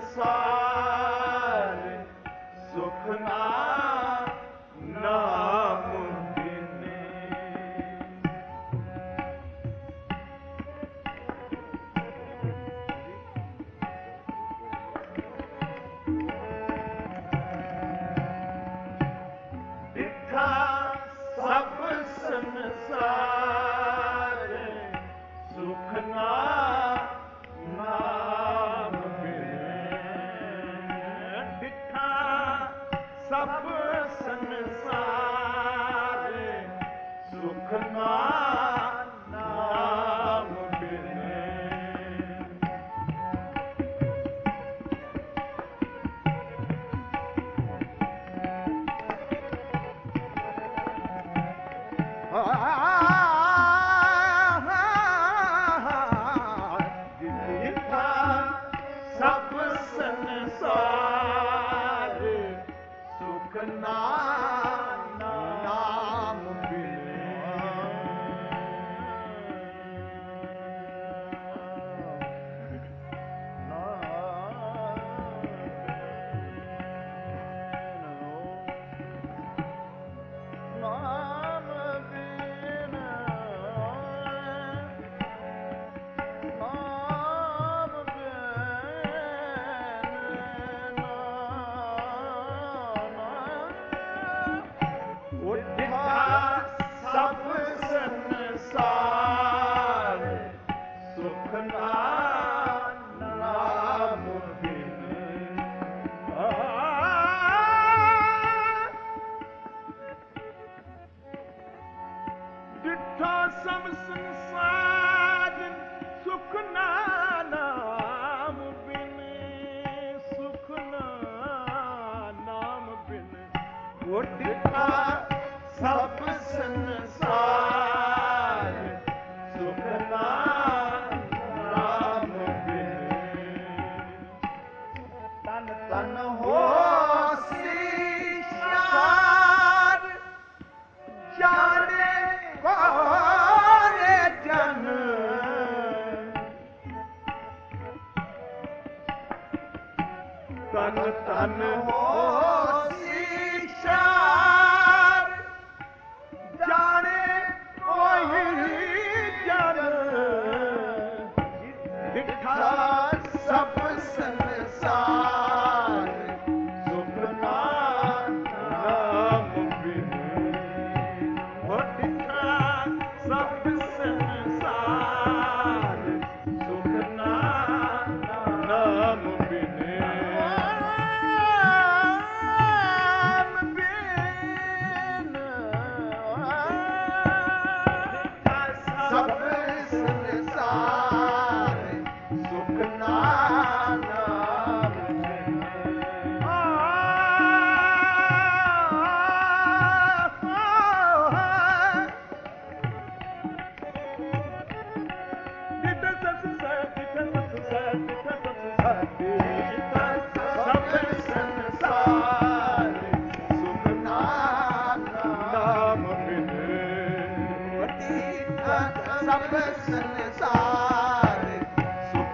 ਸੰਸਾਰ ਸੁਖ ਨਾਮ ਬਿਨੇ। ਡਿਠਾ ਸਭ ਸੰਸਾਰ ਸੁਖ ਨਾਮ ਬਿਨੇ। ਡਿਠਾ ਸਭ ਸੰਸਾਰ ਸੁਖ ਨਾਮ ਬਿਨੇ। ਜਿੱਥਾ ਸਭ ਸੰਸਾਰ ਸੁਖ ਨਾਮ ਬਿਨੇ। ਸਭ ਸੰਸਾਰ ਸੁਖ ਨਾਮ ਬਿਨੇ। ਡਿਠਾ ਸਭ ਸੰਸਾਰ ਸੁਖ ਨਾਮ ਬਿਨੇ। ਸੁਖ ਨਾਮ ਬਿਨੇ। ਉਹ ਡਿਠਾ ਸਭ ਸੰਸਾਰ ਸੁਖ ਨਾਮ ਬਿਨੇ। ਤਨ ਤਨ ਹੋਸੀ ਸ਼ਾਰ ਜਾਣੇ ਕੋਰੇ ਜਨ। ਤਨ ਤਨ ਹੋਸੀ ਸ਼ਾਰ ਜਾਣੇ ਕੋਈ ਜਨ। ਡਿਠਾ ਸਭ ਸੰਸਾਰ ਸੁਖ ਨਾਮ ਬਿਨੇ। ਹੋ ਡਿਠਾ ਸਭ ਸੰਸਾਰ ਸੁਖ ਨਾਮ ਬਿਨੇ। ਸਭ ਸੰਸਾਰ ਸੁਖ ਨਾਮ ਸਭ ਸੰਸਾਰ ਸੁਖ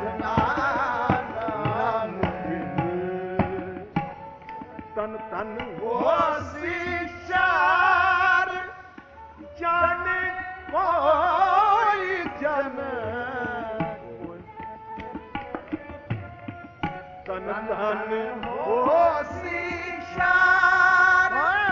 ਨਾਮ ਬਿਨੇ। ਤਨ ਤਨ ਹੋਸੀ ਸ਼ਾਰ ਜਾਣੇ ਕੋਈ ਜਨ। ਤਨ ਤਨ ਹੋਸੀ ਸ਼ਾਰ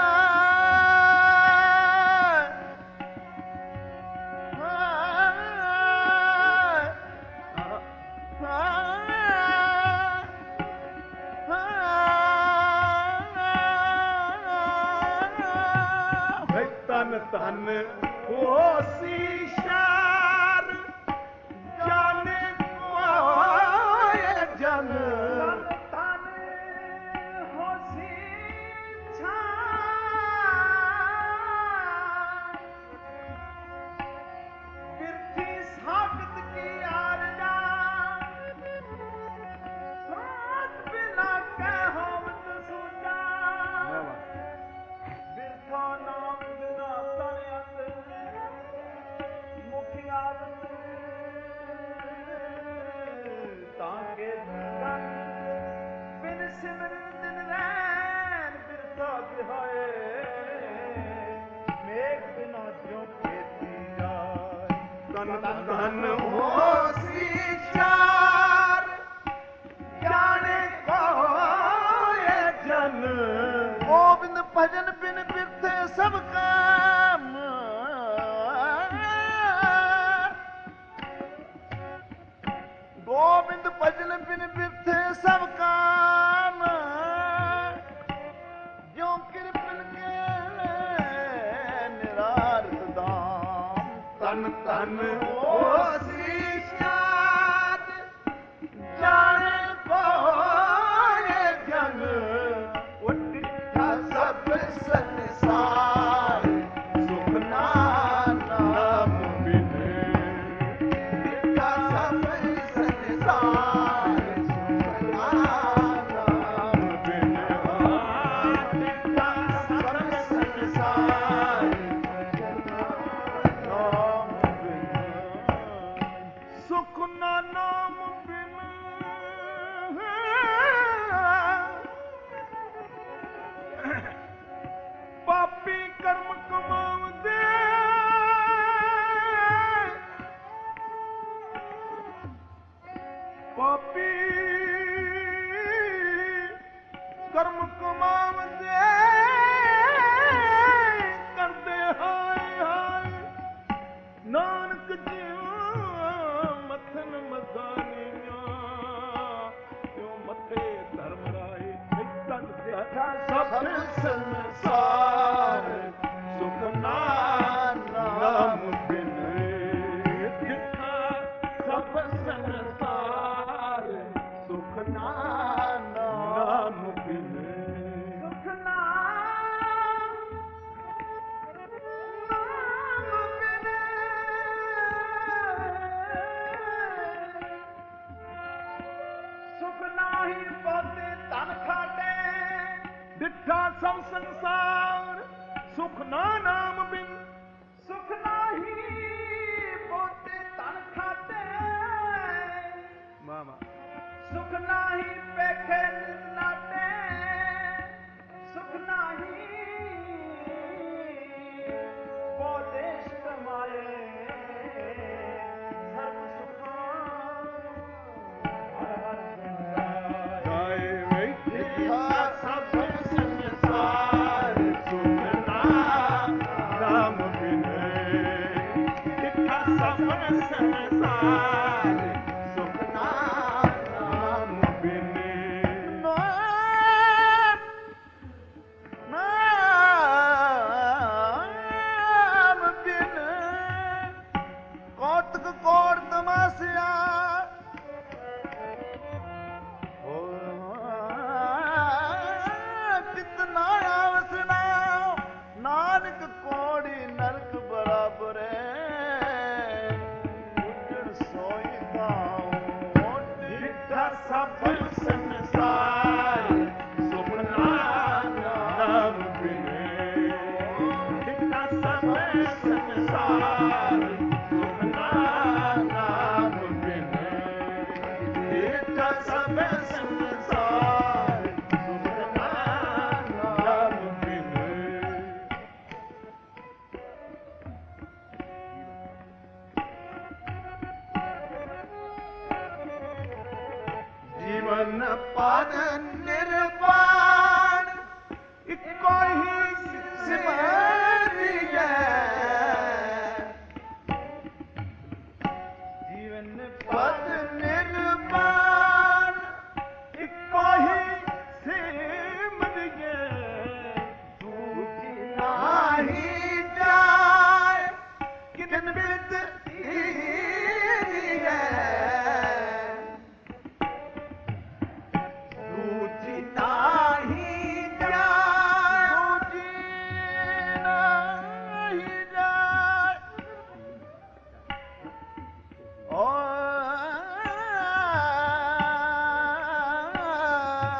ਤਨ ਤਨ ਹੋਸੀ ਸ਼ਾਰ ਜਾਣੇ ਕੋਏ ਜਨ। ਤਨ ਹੋਸੀ ਛਾਰ ਬਿਰਥੀ ਸਾਖਤ ਕੀ ਆਰਜਾ। ਸਾਥ ਬਿਨਾ ਕਹਿ ਹੋਵਤ ਸੂਝਾ। ਬਿਰਥਾ ਨਾਮ ਬਿਨਾ ਤਨ ਅੰਦਰ ਮੁਖੀ ਆਦਤ ਤਾਂ ਕੇ ਤਨ सिमरन दिन रैन बिरथा बिहाए मेघ बिना ज्यों खेती जाए तन तन होसी चार जाने को ये जन गोविंद भजन बिन बिरथे सब काम गोविंद भजन बिन बिरथे सब काम जो कृपन के निरार्थ दाम तन तन होसी चार जाने को ये जन उठा सब संसार सुख नाम बिन उठा सब संसार सुख नाम बिन उठा सब संसार नाम बिन सुख नाम बिन पापी कर्म कमावदे पापी कर्म कमावदे करदे हाय हाय नानक जियो मथन मदानियां क्यों मथे धर्म राय तन देखा सब संसार सुख नाम बिन देखा सब संसार सुख नाम बिन सुख नाम बिन सुख नाही पाते तन खाटे डिठा सब संसार सुख ना नाम बिन सुख नाही पोते तन खाते मामा सुख नाही पेखे नाटे सुख नाही पोदेश कमाए सर्व सुखा हर हर वैद्य सब संसार सुख नाम बिन दिखा सब संसार सुख नाम बिन नाम बिन कौतक कौर तमासिया कितना आवसना नानक कोड़ी नरक बराबर उजड़ सोई गाँव दिखा सब संसार सुख नाम बिन दिखा सब संसार सुख नाम बिन दिखा सब संसार सुख नाम बिन जीवन पाद निर्वाण इको ही सिमरिए जीवन पद निर्वाण इको ही सिमरिए दूजी नाही जाए किन बित दूजी नाही जाए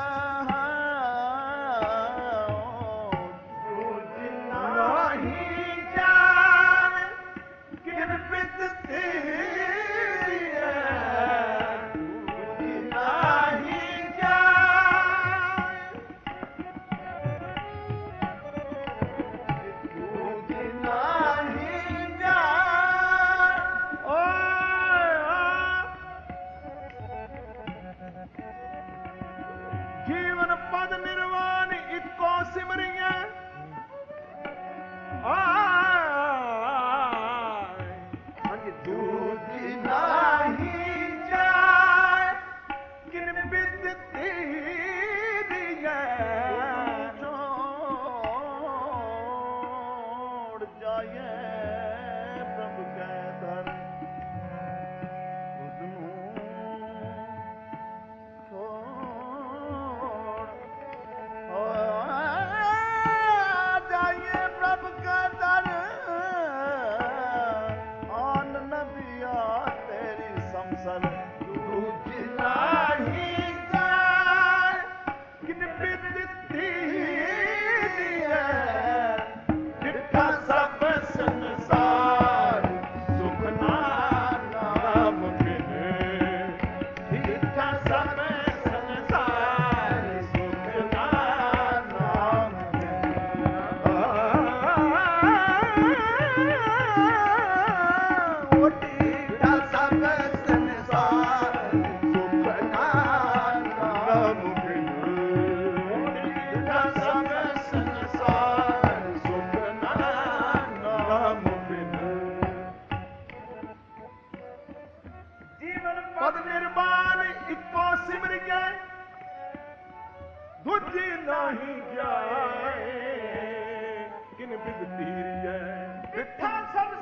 ਸਰ ਦੂਜ ਨਾਹੀ ਜਾਏ ਕਿਨ ਬਿਦਤੀ ਦੀਐ ਡਿਠਾ ਸਭ ਸੰਸਾਰ ਸੁਖ ਨਾਮ ਬਿਨ ਡਿਠਾ ਸਭ ਸੰਸਾਰ ਸੁਖ ਨਾਮ ਪਦ ਨਿਰਵਾਣ ਇੱਕੋ ਸਿਮਰ ਗਏ ਦੂਜੀ ਨਾਹੀ ਜਾਏ ਕਿਨ ਬਿਦ ਧੀਰੀਐ ਬਿਠਾ ਸਭ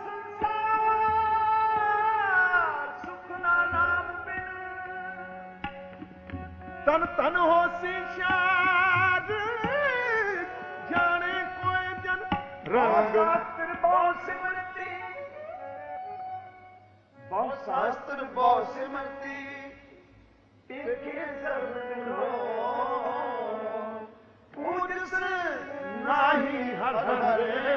ਸੰਸਾਰ ਸੁਖ ਨਾਮ ਬਿਨ ਤਨ ਤਨ ਹੋਸੀ ਸ਼ਾਦ ਜਾਣੇ ਕੋਇ ਜਨ ਰੰਗ ਬਹੁ ਸਿਮਰਤੀ ਬਹੁ ਸ਼ਾਸਤਰ ਬਹੁ ਸਿਮਰਤੀ ਟਿਕੇ ਸਰਨੋ ਪੂਜਸ ਨਾਹੀ ਹਰ ਹਰੇ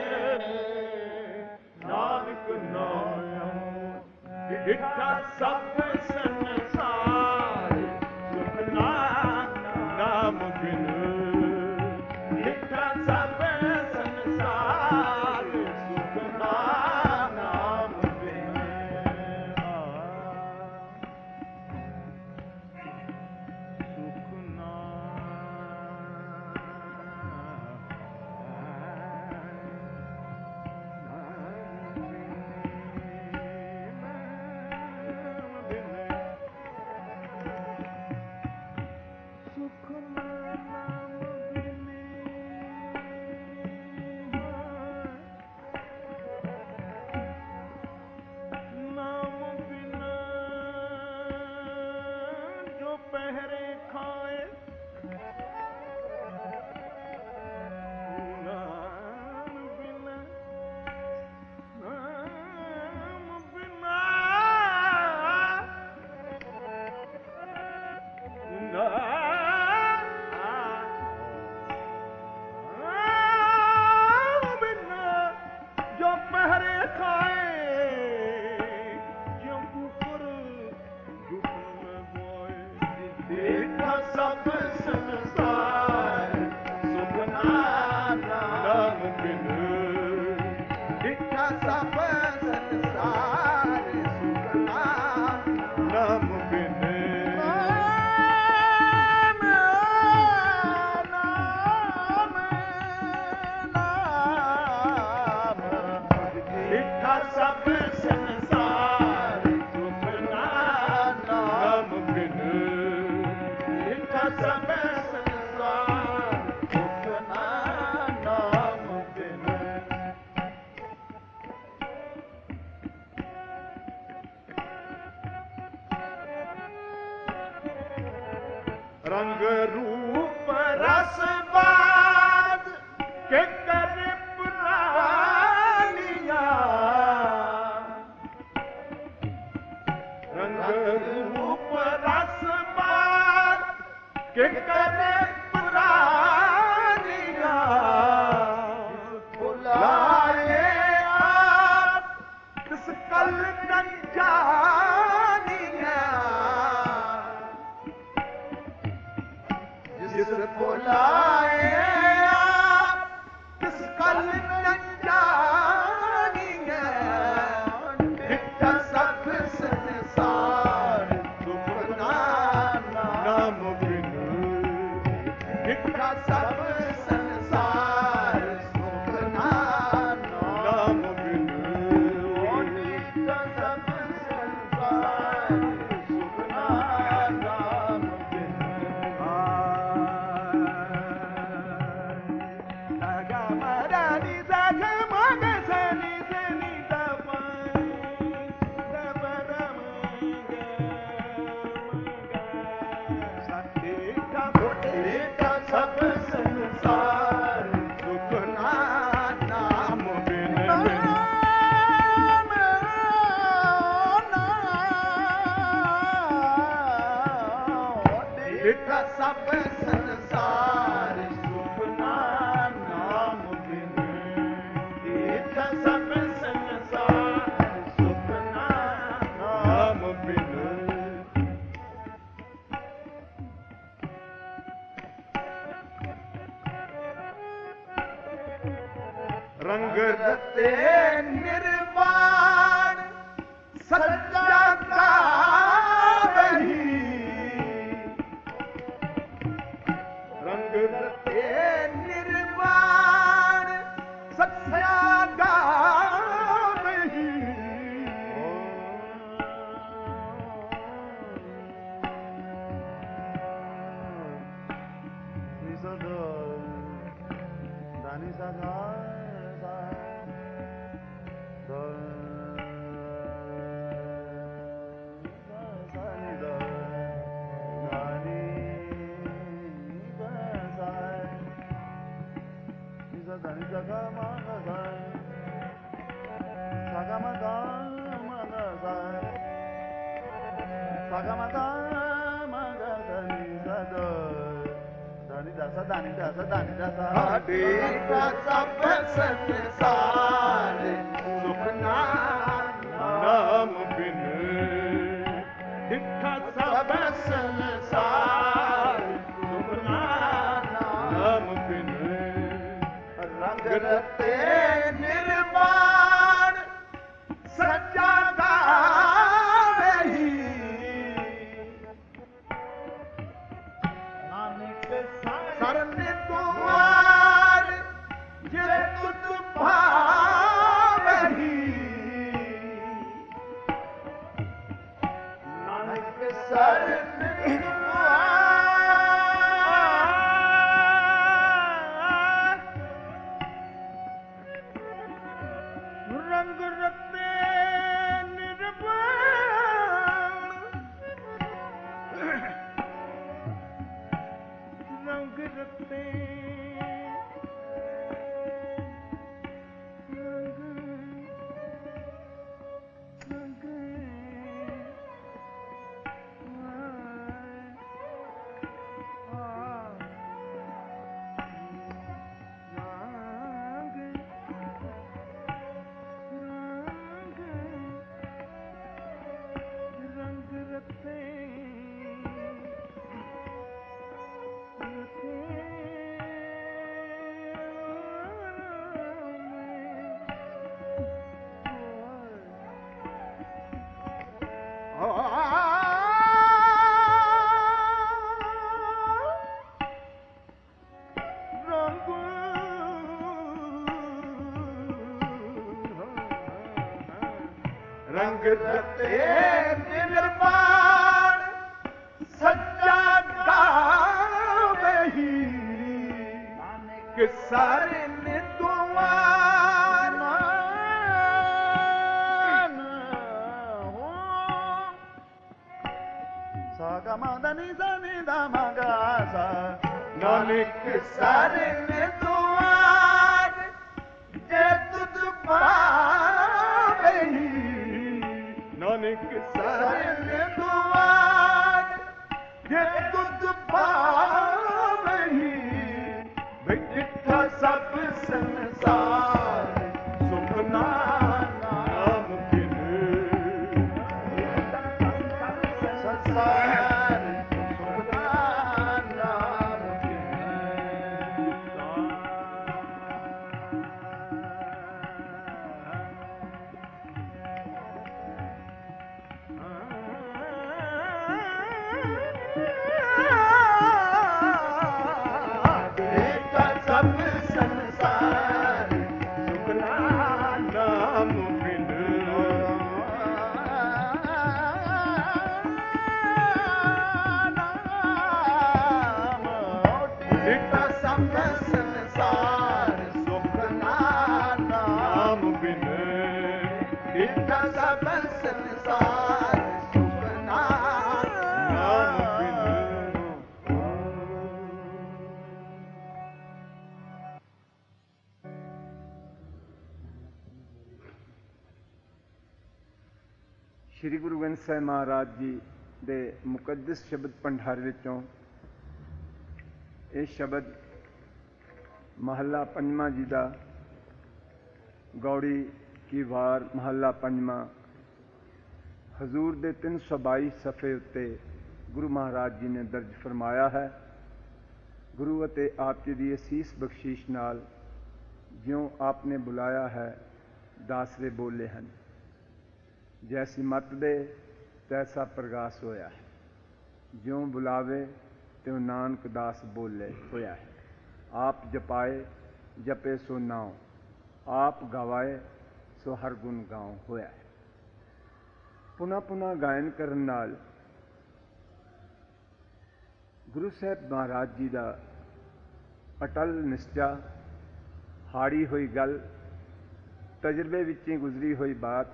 ਨਾਨਕ ਨਾਮ ਡਿਠਾ ਸਭ ਸੰਸਾਰ ਸੁਖ ਨਾਮ ਬਿਨ ਡਿਠਾ ਸਭ ਸੰਸਾਰ ਸੁਖ ਨਾਮ ਬਿਨ ਸੁਖ ਸਭ ਸੰਸਾਰ ਸੁਖ ਨਾਮ ਬਿਨ ਡਿਠਾ ਸਭ ਸੰਸਾਰ ਸੁਖ ਨਾਮ ਬਿਨ ਡਿਠਾ ਸਭ ਸੰਸਾਰ ਸੁਖ ਨਾਮ ਬਿਨ ਸਭ ਸੰਸਾਰ ਸੁਖ ਨਾਮ ਬਿਨ ਰੰਗ ਰੂਪ ਰਸ ਬਾਦ ਕੇ ਕਰ ਪ੍ਰਾਨੀਆਂ ਰੰਗ ਰੂਪ ਰਸ ਬਾਦ ਕਿ ਕਰੇ ਪੁਰਾਨੀਆਂ ਭੁਲਾਏ ਆਪ ਤਿਸ ਕਲ ਨ ਜਾਨੀਆਂ ਜਿਸ ਭੁਲਾਏ ਆਪ ਤਿਸ ਕਲ ਨ ਜਾਨੀਆਂ ਡਿਠਾ ਸਭ ਸੰਸਾਰ ਸੁਖ ਨਾਮ ਬਿਨ ਡਿਠਾ ਸਭ ਸੰਸਾਰ ਸੁਖ ਨਾਮ ਬਿਨ ਡਿਠਾ ਸਭ ਸੰਸਾਰ ਸੁਖ ਨਾਮ ਬਿਨ ਆਗਾ ਮਰਾ ਨੀ ਸਾਖ ਮਗ ਸਨੀ ਸਨੀ ਦਪਾਈ ਦਬਰਮ ਗਾ ਸਤੇ ਕਾ ਸਭ ਸੰਸਾਰ ਡਿਠਾ ਸਭ ਸੰਸਾਰ ਸੁਪਨਾ ਨਾਮ ਬਿਨ ਡਿਠਾ ਸਭ ਸੰਸਾਰ ਸੁਪਨਾ ਨਾਮ ਬਿਨ ਰੰਗ ਰਤੇ ਨਿਰਵਾਣ ਸੱਚਾ ਗਾਵਹੀ ਰੰਗ ਰਤੇ ਨਿਰਵਾਣ ਸੱਚਾ ਗਾਵਹੀ ਨਿਸਦ ਦਾਨੀ ਸਦਾ Dani jaga mana sai, sagama da mana sai, sagama da mana dani sada, dani dasa dani dasa dani dasa. Adi sab sansar sukhna naam bin, dikha sab sansar sukhna naam bin. ਰੰਗ ਰਤੇ ਨਿਰਵਾਣ ਸੱਚਾ ਗਾਵਹੀ ਨਾਨਕ ਸਰਨ ਤੁਮਾਰ ਜੇ ਤੁਧ ਭਾਵਹੀ ਨਾਨਕ ਸਰਨ ਰੰਗ ਰਤੇ ਨਿਰਵਾਣ ਰੰਗ ਰਤੇ ਰੰਗ ਰਤੇ ਨਿਰਵਾਣ ਸੱਚਾ ਗਾਵਹੀ ਨਾਨਕ ਸਰਨ ਤੁਮਾਰ ਸਾਗਾ ਮਾਦਾ ਨੀ ਨੀ ਦਾ ਮਗਾ ਸਾ ਨਾਨਕ ਸਰਨ ਤੁਮਾਰ ਜੇ ਤੁਧ ਪਾਵਹੀ ਨਾਨਕ ਸਰਨ ਤੁਮਾਰ ਜੇ ਤੁਧ ਪਾਵਹੀ ਵਿਖਿਠਾ ਸਭ ਸੰਸਾਰ ਸੁਪਨਾ ਨਾਮ ਬਿਨ ਸੰਸਾਰ ਸੁਪਨਾ ਨਾਮ ਸ਼੍ਰੀ ਗੁਰੂ ਗ੍ਰੰਥ ਸਾਹਿਬ ਮਹਾਰਾਜ ਜੀ ਦੇ ਮੁਕੱਦਸ ਸ਼ਬਦ ਭੰਡਾਰ ਵਿੱਚੋਂ ਇਹ ਸ਼ਬਦ ਮਹੱਲਾ ਪੰਜਵਾਂ ਜੀ ਦਾ, ਗੌੜੀ ਕੀ ਵਾਰ ਮਹੱਲਾ ਪੰਜਵਾਂ, ਹਜ਼ੂਰ ਦੇ 322 ਸਫ਼ੇ ਉੱਤੇ ਗੁਰੂ ਮਹਾਰਾਜ ਜੀ ਨੇ ਦਰਜ ਫਰਮਾਇਆ ਹੈ। ਗੁਰੂ ਅਤੇ ਆਪ ਜੀ ਦੀ ਅਸੀਸ ਬਖਸ਼ਿਸ਼ ਨਾਲ ਜਿਉਂ ਆਪ ਨੇ ਬੁਲਾਇਆ ਹੈ, ਦਾਸਰੇ ਬੋਲੇ ਹਨ। ਜੈਸੀ ਮਤ ਦੇ ਤੈਸਾ ਪ੍ਰਗਾਸ ਹੋਇਆ ਹੈ, ਜਿਉਂ ਬੁਲਾਵੇ ਤਿਉ ਨਾਨਕ ਦਾਸ ਬੋਲੇ ਹੋਇਆ ਹੈ। ਆਪ ਜਪਾਏ ਜਪੇ ਸੋ ਨਾਉ, ਆਪ ਗਵਾਏ ਸੋ ਹਰ ਗੁਣ ਗਾਉ ਹੋਇਆ ਹੈ। ਪੁਨः ਪੁਨः ਗਾਇਨ ਕਰਨ ਨਾਲ ਗੁਰੂ ਸਾਹਿਬ ਮਹਾਰਾਜ ਜੀ ਦਾ ਅਟਲ ਨਿਸ਼ਚਾ, ਹਾੜੀ ਹੋਈ ਗੱਲ, ਤਜਰਬੇ ਵਿੱਚ ਹੀ ਗੁਜ਼ਰੀ ਹੋਈ ਬਾਤ,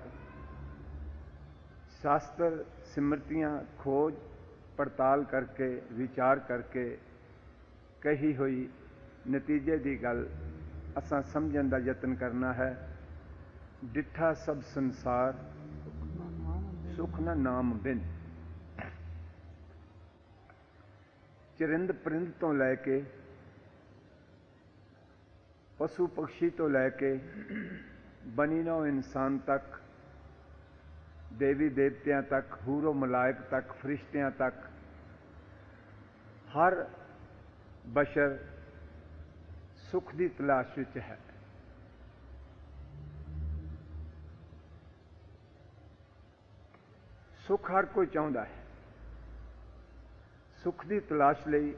ਸ਼ਾਸਤਰ ਸਿਮਰਤੀਆਂ ਖੋਜ ਪੜਤਾਲ ਕਰਕੇ ਵਿਚਾਰ ਕਰਕੇ ਕਹੀ ਹੋਈ ਨਤੀਜੇ ਦੀ ਗੱਲ ਅਸਾਂ ਸਮਝਣ ਦਾ ਯਤਨ ਕਰਨਾ ਹੈ। ਡਿੱਠਾ ਸਭ ਸੰਸਾਰ ਸੁਖ ਨਾ ਨਾਮ ਬਿਨ। ਚਰਿੰਦ ਪਰਿੰਦ ਤੋਂ ਲੈ ਕੇ ਪਸ਼ੂ ਪਕਸ਼ੀ ਤੋਂ ਲੈ ਕੇ ਬਨੀ ਨੌ ਇਨਸਾਨ ਤੱਕ, ਦੇਵੀ ਦੇਵਤਿਆਂ ਤੱਕ, ਹੂਰੋ ਮਲਾਇਕ ਤੱਕ, ਫਰਿਸ਼ਤਿਆਂ ਤੱਕ, ਹਰ ਬਸ਼ਰ ਸੁਖ ਦੀ ਤਲਾਸ਼ ਵਿੱਚ ਹੈ। ਸੁਖ ਹਰ ਕੋਈ ਚਾਹੁੰਦਾ ਹੈ। ਸੁਖ ਦੀ ਤਲਾਸ਼ ਲਈ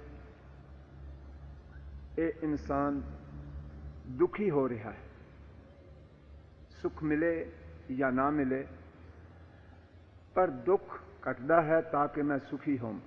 ਇਹ ਇਨਸਾਨ ਦੁਖੀ ਹੋ ਰਿਹਾ ਹੈ। ਸੁਖ ਮਿਲੇ ਜਾਂ ਨਾ ਮਿਲੇ, ਪਰ ਦੁੱਖ ਘਟਦਾ ਹੈ ਤਾਂ ਕਿ ਮੈਂ ਸੁਖੀ ਹੋਵਾਂ।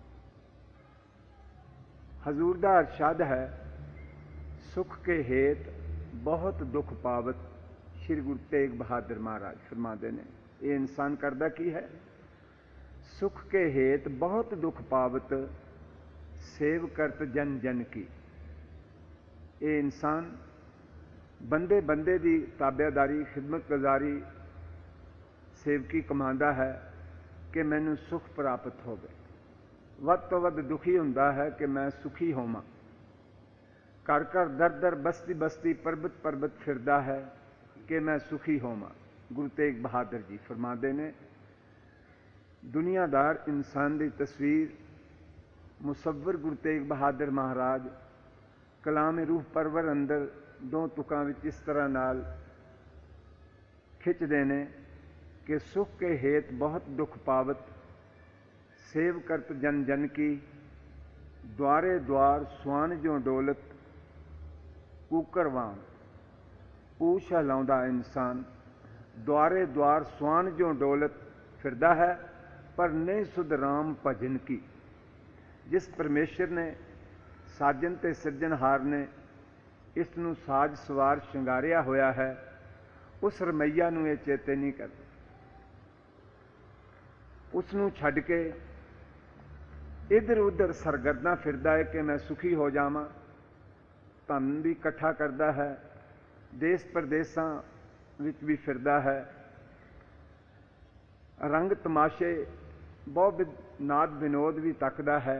ਹਜ਼ੂਰ ਦਾ ਅਰਸ਼ਾਦ ਹੈ, ਸੁਖ ਕੇ ਹੇਤ ਬਹੁਤ ਦੁੱਖ ਪਾਵਤ। ਸ਼੍ਰੀ ਗੁਰੂ ਤੇਗ ਬਹਾਦਰ ਮਹਾਰਾਜ ਫਰਮਾਉਂਦੇ ਨੇ, ਇਹ ਇਨਸਾਨ ਕਰਦਾ ਕੀ ਹੈ? ਸੁਖ ਕੇ ਹੇਤ ਬਹੁਤ ਦੁੱਖ ਪਾਵਤ, ਸੇਵ ਕਰਤ ਜਨ ਜਨ ਕੀ। ਇਹ ਇਨਸਾਨ ਬੰਦੇ ਬੰਦੇ ਦੀ ਤਾਬੇਦਾਰੀ, ਖਿਦਮਤ ਗੁਜ਼ਾਰੀ, ਸੇਵਕੀ ਕਮਾਉਂਦਾ ਹੈ ਕਿ ਮੈਨੂੰ ਸੁਖ ਪ੍ਰਾਪਤ ਹੋਵੇ। ਵੱਧ ਤੋਂ ਵੱਧ ਦੁਖੀ ਹੁੰਦਾ ਹੈ ਕਿ ਮੈਂ ਸੁਖੀ ਹੋਵਾਂ। ਘਰ ਘਰ ਦਰ ਦਰ ਬਸਤੀ ਬਸਤੀ ਪਰਬਤ ਪਰਬਤ ਫਿਰਦਾ ਹੈ ਕਿ ਮੈਂ ਸੁਖੀ ਹੋਵਾਂ। ਗੁਰੂ ਤੇਗ ਬਹਾਦਰ ਜੀ ਫਰਮਾਉਂਦੇ ਨੇ, ਦੁਨੀਆਦਾਰ ਇਨਸਾਨ ਦੀ ਤਸਵੀਰ ਮੁਸੱਵਰ ਗੁਰੂ ਤੇਗ ਬਹਾਦਰ ਮਹਾਰਾਜ ਕਲਾਮ ਰੂਹ ਪਰਵਰ ਅੰਦਰ ਦੋ ਤੁਕਾਂ ਵਿੱਚ ਇਸ ਤਰ੍ਹਾਂ ਨਾਲ ਖਿੱਚਦੇ ਨੇ ਕਿ ਸੁਖ ਕੇ ਹੇਤ ਬਹੁਤ ਦੁੱਖ ਪਾਵਤ, ਸੇਵ ਕਰਤ ਜਨ ਜਨ ਕੀ। ਦੁਆਰੇ ਦੁਆਰ ਸੁਆਨ ਜੋ ਡੋਲਤ, ਕੂਕਰ ਵਾਂਗ ਪੂਛ ਹਿਲਾਉਂਦਾ ਇਨਸਾਨ। ਦੁਆਰੇ ਦੁਆਰ ਸੁਆਨ ਜੋ ਡੋਲਤ ਫਿਰਦਾ ਹੈ, ਪਰ ਨਹੀਂ ਸੁਧ ਰਾਮ ਭਜਨ ਕੀ। ਜਿਸ ਪਰਮੇਸ਼ਰ ਨੇ, ਸਾਜਨ ਤੇ ਸਿਰਜਣਹਾਰ ਨੇ ਇਸ ਨੂੰ ਸਾਜ ਸਵਾਰ ਸ਼ਿੰਗਾਰਿਆ ਹੋਇਆ ਹੈ, ਉਸ ਰਮਈਆ ਨੂੰ ਇਹ ਚੇਤੇ ਨਹੀਂ ਕਰਦਾ। ਉਸ ਨੂੰ ਛੱਡ ਕੇ ਇੱਧਰ ਉੱਧਰ ਸਰਗਰਦਾਂ ਫਿਰਦਾ ਹੈ ਕਿ ਮੈਂ ਸੁਖੀ ਹੋ ਜਾਵਾਂ। ਧਨ ਵੀ ਇਕੱਠਾ ਕਰਦਾ ਹੈ, ਦੇਸ਼ ਪ੍ਰਦੇਸ਼ਾਂ ਵਿੱਚ ਵੀ ਫਿਰਦਾ ਹੈ, ਰੰਗ ਤਮਾਸ਼ੇ ਬਹੁਤ ਨਾਦ ਵਿਨੋਦ ਵੀ ਤੱਕਦਾ ਹੈ।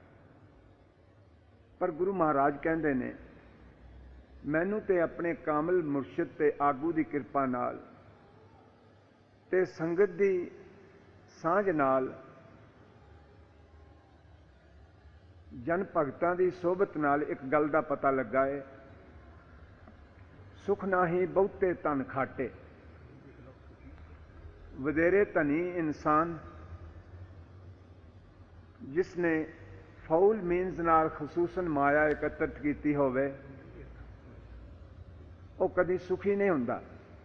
ਪਰ ਗੁਰੂ ਮਹਾਰਾਜ ਕਹਿੰਦੇ ਨੇ, ਮੈਨੂੰ ਤੇ ਆਪਣੇ ਕਾਮਲ ਮੁਰਸ਼ਿਦ ਤੇ ਆਗੂ ਦੀ ਕਿਰਪਾ ਨਾਲ ਤੇ ਸੰਗਤ ਦੀ ਸਾਂਝ ਨਾਲ, ਜਨ ਭਗਤਾਂ ਦੀ ਸੋਭਤ ਨਾਲ ਇੱਕ ਗੱਲ ਦਾ ਪਤਾ ਲੱਗਾ ਹੈ, ਸੁਖ ਨਾਹੀ ਬਹੁਤੇ ਧਨ ਖਾਟੇ। ਵਧੇਰੇ ਧਨੀ ਇਨਸਾਨ ਜਿਸ ਨੇ ਫਾਉਲ ਮੀਨਸ ਨਾਲ ਖਸੂਸਨ ਮਾਇਆ ਇਕੱਤਰਿਤ ਕੀਤੀ ਹੋਵੇ, ਉਹ ਕਦੀ ਸੁਖੀ ਨਹੀਂ ਹੁੰਦਾ।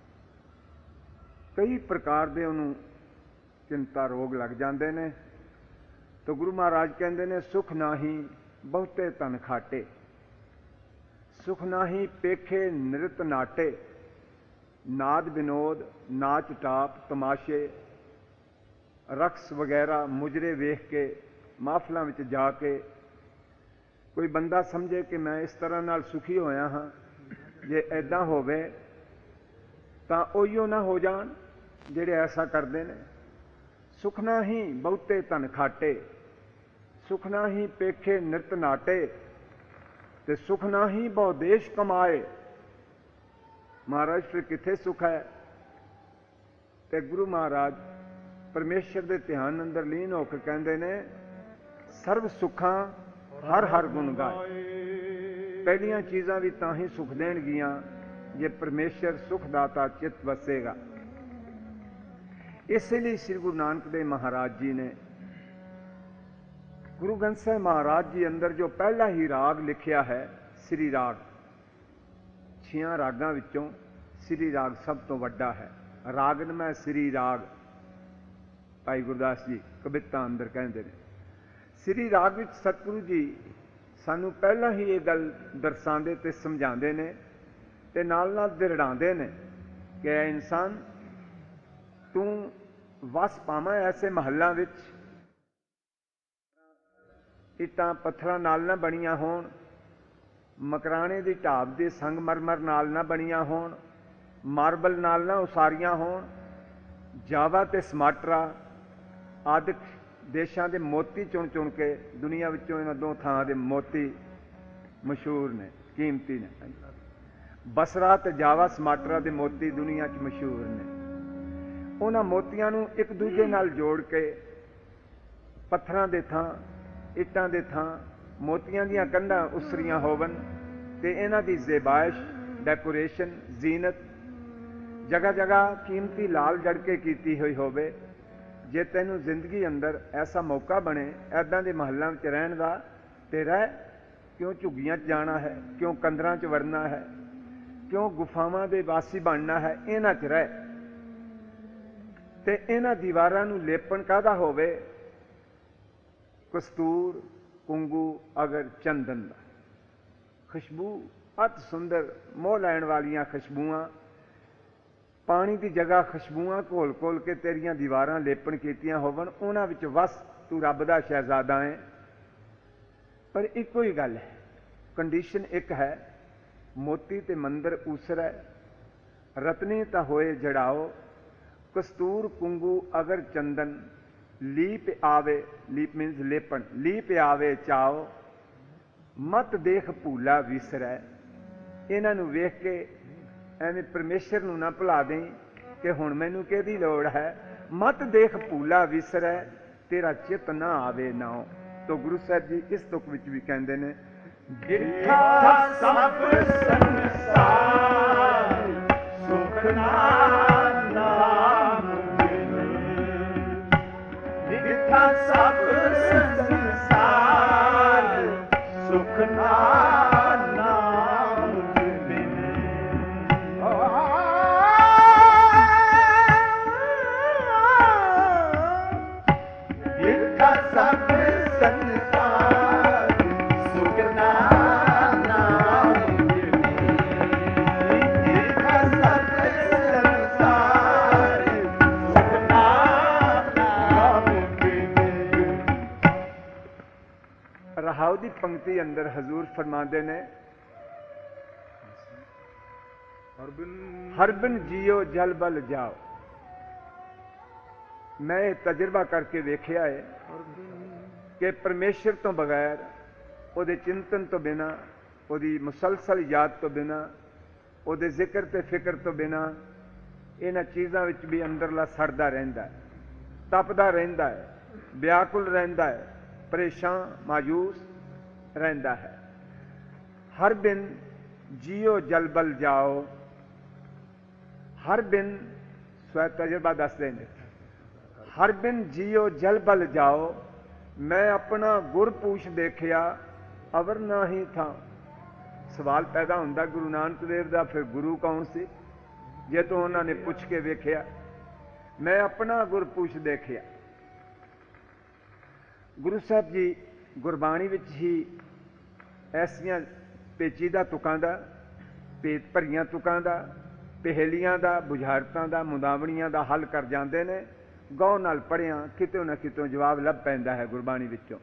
ਕਈ ਪ੍ਰਕਾਰ ਦੇ ਉਹਨੂੰ ਚਿੰਤਾ ਰੋਗ ਲੱਗ ਜਾਂਦੇ ਨੇ। ਤਾਂ ਗੁਰੂ ਮਹਾਰਾਜ ਕਹਿੰਦੇ ਨੇ, ਸੁਖ ਨਾਹੀ ਬਹੁਤੇ ਧਨ ਖਾਟੇ, ਸੁਖ ਨਾਹੀ ਪੇਖੇ ਨਿਰਤ ਨਾਟੇ। ਨਾਦ ਵਿਨੋਦ, ਨਾਚ ਟਾਪ, ਤਮਾਸ਼ੇ, ਰਕਸ ਵਗੈਰਾ, ਮੁਜਰੇ ਵੇਖ ਕੇ, ਮਾਹਫਲਾਂ ਵਿੱਚ ਜਾ ਕੇ ਕੋਈ ਬੰਦਾ ਸਮਝੇ ਕਿ ਮੈਂ ਇਸ ਤਰ੍ਹਾਂ ਨਾਲ ਸੁਖੀ ਹੋਇਆ ਹਾਂ। ਜੇ ਐਦਾਂ ਹੋਵੇ ਤਾਂ ਉਹੀਓ ਨਾ ਹੋ ਜਾਣ ਜਿਹੜੇ ਐਸਾ ਕਰਦੇ ਨੇ। ਸੁਖ ਨਾਹੀ ਬਹੁਤੇ ਧਨ ਖਾਟੇ, ਸੁਖ ਨਾਹੀ ਪੇਖੇ ਨਿਰਤ ਨਾਟੇ। ਤੇ ਸੁਖ ਨਾਹੀ ਬਹੁ ਦੇਸ਼ ਕਮਾਏ। ਮਹਾਰਾਜ ਫਿਰ ਕਿੱਥੇ ਸੁਖ ਹੈ? ਤੇ ਗੁਰੂ ਮਹਾਰਾਜ ਪਰਮੇਸ਼ਰ ਦੇ ਧਿਆਨ ਅੰਦਰ ਲੀਨ ਹੋ ਕੇ ਕਹਿੰਦੇ ਨੇ, ਸਰਬ ਸੁੱਖਾਂ ਹਰ ਹਰ ਗੁਣ ਗਾਏ। ਪਹਿਲੀਆਂ ਚੀਜ਼ਾਂ ਵੀ ਤਾਂ ਹੀ ਸੁਖ ਦੇਣਗੀਆਂ ਜੇ ਪਰਮੇਸ਼ਰ ਸੁਖ ਦਾਤਾ ਚਿੱਤ ਵਸੇਗਾ। ਇਸੇ ਲਈ ਸ੍ਰੀ ਗੁਰੂ ਨਾਨਕ ਦੇਵ ਮਹਾਰਾਜ ਜੀ ਨੇ ਗੁਰੂ ਗ੍ਰੰਥ ਸਾਹਿਬ ਮਹਾਰਾਜ ਜੀ ਅੰਦਰ ਜੋ ਪਹਿਲਾ ਹੀ ਰਾਗ ਲਿਖਿਆ ਹੈ, ਸ੍ਰੀ ਰਾਗ, 6 ਰਾਗਾਂ ਵਿੱਚੋਂ ਸ੍ਰੀ ਰਾਗ ਸਭ ਤੋਂ ਵੱਡਾ ਹੈ। ਰਾਗਨਮੈ ਸ੍ਰੀ ਰਾਗ, ਭਾਈ ਗੁਰਦਾਸ ਜੀ ਕਵਿਤਾ ਅੰਦਰ ਕਹਿੰਦੇ ਨੇ। ਸ੍ਰੀ ਰਾਗ ਵਿੱਚ ਸਤਿਗੁਰੂ ਜੀ ਸਾਨੂੰ ਪਹਿਲਾਂ ਹੀ ਇਹ ਗੱਲ ਦਰਸਾਉਂਦੇ ਤੇ ਸਮਝਾਉਂਦੇ ਨੇ ਤੇ ਨਾਲ ਨਾਲ ਦਿਰੜਾਉਂਦੇ ਨੇ ਕਿ ਐ ਇਨਸਾਨ, ਤੂੰ ਵਸ ਪਾਵਾਂ ਐਸੇ ਮਹੱਲਾਂ ਵਿੱਚ ਇੱਟਾਂ ਪੱਥਰਾਂ ਨਾਲ ਨਾ ਬਣੀਆਂ ਹੋਣ, ਮਕਰਾਣੇ ਦੀ ਢਾਬ ਦੇ ਸੰਗਮਰਮਰ ਨਾਲ ਨਾ ਬਣੀਆਂ ਹੋਣ, ਮਾਰਬਲ ਨਾਲ ਨਾ ਉਸਾਰੀਆਂ ਹੋਣ, ਜਾਵਾ ਤੇ ਸਮਾਟਰਾ ਆਦਿਕ ਦੇਸ਼ਾਂ ਦੇ ਮੋਤੀ ਚੁਣ ਚੁਣ ਕੇ, ਦੁਨੀਆ ਵਿੱਚੋਂ ਇਹਨਾਂ ਦੋ ਥਾਂ ਦੇ ਮੋਤੀ ਮਸ਼ਹੂਰ ਨੇ, ਕੀਮਤੀ ਨੇ। ਬਸਰਾ ਤੇ ਜਾਵਾ ਸਮਾਟਰਾ ਦੇ ਮੋਤੀ ਦੁਨੀਆ 'ਚ ਮਸ਼ਹੂਰ ਨੇ। ਉਹਨਾਂ ਮੋਤੀਆਂ ਨੂੰ ਇੱਕ ਦੂਜੇ ਨਾਲ ਜੋੜ ਕੇ ਪੱਥਰਾਂ ਦੇ ਥਾਂ, ਇੱਟਾਂ ਦੇ ਥਾਂ ਮੋਤੀਆਂ ਦੀਆਂ ਕੰਧਾਂ ਉਸਰੀਆਂ ਹੋਵਨ ਤੇ ਇਹਨਾਂ ਦੀ ਜ਼ੇਬਾਇਸ਼, ਡੈਕੋਰੇਸ਼ਨ, ਜ਼ੀਨਤ ਜਗ੍ਹਾ ਜਗ੍ਹਾ ਕੀਮਤੀ ਲਾਲ ਜੜ ਕੇ ਕੀਤੀ ਹੋਈ ਹੋਵੇ। ਜੇ ਤੈਨੂੰ ਜ਼ਿੰਦਗੀ ਅੰਦਰ ਐਸਾ ਮੌਕਾ ਬਣੇ ਐਦਾਂ ਦੇ ਮਹੱਲਾਂ ਵਿੱਚ ਰਹਿਣ ਦਾ, ਤੇ ਰਹਿ। ਕਿਉਂ ਝੁੱਗੀਆਂ 'ਚ ਜਾਣਾ ਹੈ? ਕਿਉਂ ਕੰਦਰਾਂ 'ਚ ਵੜਨਾ ਹੈ? ਕਿਉਂ ਗੁਫਾਵਾਂ ਦੇ ਵਾਸੀ ਬਣਨਾ ਹੈ? ਇਹਨਾਂ 'ਚ ਰਹਿ। ਤੇ ਇਹਨਾਂ ਦੀਵਾਰਾਂ ਨੂੰ ਲੇਪਣ ਕਾਹਦਾ ਹੋਵੇ? ਕਸਤੂਰ, ਕੁੰਗੂ, ਅਗਰ, ਚੰਦਨ ਦਾ। ਖੁਸ਼ਬੂ ਅਤ ਸੁੰਦਰ, ਮੋਹ ਲੈਣ ਵਾਲੀਆਂ ਖੁਸ਼ਬੂਆਂ, ਪਾਣੀ ਦੀ ਜਗ੍ਹਾ ਖੁਸ਼ਬੂਆਂ ਘੋਲ ਘੋਲ ਕੇ ਤੇਰੀਆਂ ਦੀਵਾਰਾਂ ਲੇਪਣ ਕੀਤੀਆਂ ਹੋਵਣ, ਉਹਨਾਂ ਵਿੱਚ ਵਸ, ਤੂੰ ਰੱਬ ਦਾ ਸ਼ਹਿਜ਼ਾਦਾ ਹੈ। ਪਰ ਇੱਕੋ ਹੀ ਗੱਲ ਹੈ, ਕੰਡੀਸ਼ਨ ਇੱਕ ਹੈ, ਮੋਤੀ ਤੇ ਮੰਦਰ ਊਸਰੈ, ਰਤਨੀ ਤਾਂ ਹੋਏ ਜੜਾਓ, ਕਸਤੂਰ, ਕੁੰਗੂ, ਅਗਰ, ਚੰਦਨ, ਲੀਪ ਆਵੇ, ਲੀਪ ਮੀਨਸ ਲੇਪਣ, ਲੀਪ ਆਵੇ ਚਾਓ, ਮਤ ਦੇਖ ਭੂਲਾ ਵਿਸਰੈ। ਇਹਨਾਂ ਨੂੰ ਵੇਖ ਕੇ ਐਵੇਂ ਪਰਮੇਸ਼ਰ ਨੂੰ ਨਾ ਭੁਲਾ ਦੇਂ ਕਿ ਹੁਣ ਮੈਨੂੰ ਕਿਹਦੀ ਲੋੜ ਹੈ। ਮਤ ਦੇਖ ਭੂਲਾ ਵਿਸਰੈ, ਤੇਰਾ ਚਿੱਤ ਨਾ ਆਵੇ ਨਾਉ। ਤੋ ਗੁਰੂ ਸਾਹਿਬ ਜੀ ਇਸ ਤੁਕ ਵਿੱਚ ਵੀ ਕਹਿੰਦੇ ਨੇ, ਜਿੱਥਾ ਸਭ ਸੰਸਾਰ ਸੁਖ ਨਾਮ ਬਿਨ, ਜਿੱਥਾ ਸਭ ਸੰਸਾਰ ਸੁਖ ਨਾਮ ਬਿਨ। ਜਿੱਥਾ ਸਭ ਸੰਸਾਰ ਸੁਖ ਨਾਮ ਬਿਨ, ਜਿੱਥਾ ਸਭ ਸੰਸਾਰ ਸੁਖ ਨਾਮ ਬਿਨ। ਰਹਾਉ ਦੀ ਪੰਕਤੀ ਅੰਦਰ ਹਜ਼ੂਰ ਫਰਮਾਉਂਦੇ ਨੇ, ਹਰ ਬਿਨ ਜੀਓ ਜਲ ਬਲ ਜਾਓ। ਮੈਂ ਇਹ ਤਜਰਬਾ ਕਰਕੇ ਵੇਖਿਆ ਹੈ ਕਿ ਪਰਮੇਸ਼ਰ ਤੋਂ ਬਗੈਰ, ਉਹਦੇ ਚਿੰਤਨ ਤੋਂ ਬਿਨਾਂ, ਉਹਦੀ ਮੁਸਲਸਲ ਯਾਦ ਤੋਂ ਬਿਨਾਂ, ਉਹਦੇ ਜ਼ਿਕਰ ਤੇ ਫਿਕਰ ਤੋਂ ਬਿਨਾਂ, ਇਹਨਾਂ ਚੀਜ਼ਾਂ ਵਿੱਚ ਵੀ ਅੰਦਰਲਾ ਸੜਦਾ ਰਹਿੰਦਾ ਹੈ, ਤਪਦਾ ਰਹਿੰਦਾ ਹੈ, ਵਿਆਕੁਲ ਰਹਿੰਦਾ ਹੈ, ਪਰੇਸ਼ਾਨ ਮਾਯੂਸ ਰਹਿੰਦਾ ਹੈ। ਹਰ ਬਿਨ ਜੀਓ ਜਲ ਬਲ ਜਾਓ, ਹਰ ਬਿਨ ਸਵੈ ਤਜਰਬਾ ਦੱਸਦੇ ਨੇ, ਹਰ ਬਿਨ ਜੀਓ ਜਲ ਬਲ ਜਾਓ। ਮੈਂ ਆਪਣਾ ਗੁਰਪੂਛ ਦੇਖਿਆ ਅਵਰ ਨਾ ਹੀ ਥਾ। ਸਵਾਲ ਪੈਦਾ ਹੁੰਦਾ ਗੁਰੂ ਨਾਨਕ ਦੇਵ ਦਾ, ਫਿਰ ਗੁਰੂ ਕੌਣ ਸੀ ਜੇ ਤੋਂ ਉਹਨਾਂ ਨੇ ਪੁੱਛ ਕੇ ਵੇਖਿਆ? ਮੈਂ ਆਪਣਾ ਗੁਰਪੂਛ ਦੇਖਿਆ। ਗੁਰੂ ਸਾਹਿਬ ਜੀ ਗੁਰਬਾਣੀ ਵਿੱਚ ਹੀ ਐਸੀਆਂ ਪੇਚੀਦਾ ਤੁਕਾਂ ਦਾ, ਭੇਤ ਭਰੀਆਂ ਤੁਕਾਂ ਦਾ, ਪਹੇਲੀਆਂ ਦਾ, ਬੁਝਾਰਤਾਂ ਦਾ, ਮੁਦਾਵਣੀਆਂ ਦਾ ਹੱਲ ਕਰ ਜਾਂਦੇ ਨੇ। ਗੌਰ ਨਾਲ ਪੜ੍ਹਿਆ ਕਿਤੋਂ ਨਾ ਕਿਤੋਂ ਜਵਾਬ ਲੱਭ ਪੈਂਦਾ ਹੈ ਗੁਰਬਾਣੀ ਵਿੱਚੋਂ,